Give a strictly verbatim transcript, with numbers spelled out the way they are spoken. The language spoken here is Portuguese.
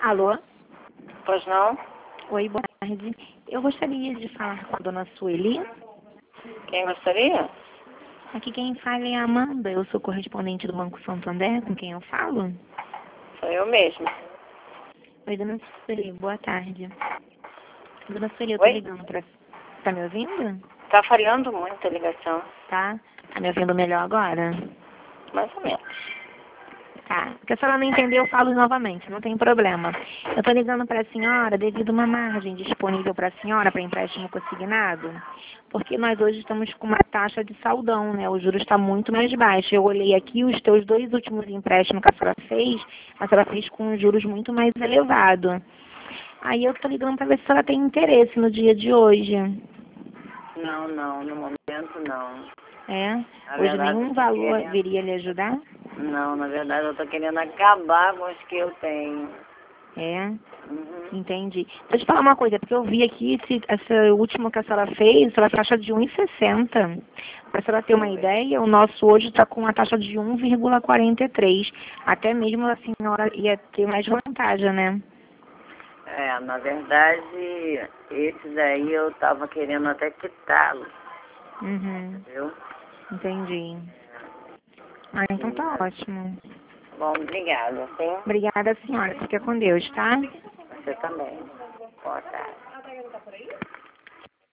Alô? Pois não? Oi, boa tarde. Eu gostaria de falar com a dona Sueli. Quem gostaria? Aqui quem fala é a Amanda. Eu sou correspondente do Banco Santander, com quem eu falo. Sou eu mesma. Oi, dona Sueli, boa tarde. Dona Sueli, eu tô Oi? ligando pra... Tá me ouvindo? Tá falhando muito a ligação. Tá? Tá me ouvindo melhor agora? Mais ou menos. Tá. Porque se ela não entender, eu falo novamente, não tem problema. Eu tô ligando para a senhora devido a uma margem disponível para a senhora para empréstimo consignado, porque nós hoje estamos com uma taxa de saldão, né? O juros está muito mais baixo. Eu olhei aqui os teus dois últimos empréstimos que a senhora fez, a senhora fez com juros muito mais elevado. Aí eu tô ligando para ver se a senhora tem interesse no dia de hoje. Não, não, no momento não. É? Na Hoje verdade, nenhum eu tô valor querendo... viria lhe ajudar? Não, na verdade eu tô querendo acabar com os que eu tenho. É? Uhum. Entendi. Deixa eu te falar uma coisa, porque eu vi aqui esse, essa última que a senhora fez, ela taxa de um vírgula sessenta. Para a senhora ter uma Foi. ideia, o nosso hoje está com uma taxa de um vírgula quarenta e três. Até mesmo a senhora ia ter mais vantagem, né? É, na verdade, esses aí eu tava querendo até quitá-los, Uhum. entendeu? Entendi. Ah, então Sim, tá mas... ótimo. Bom, obrigada, sim? Obrigada, senhora. Fica com Deus, tá? Você também. Boa tarde.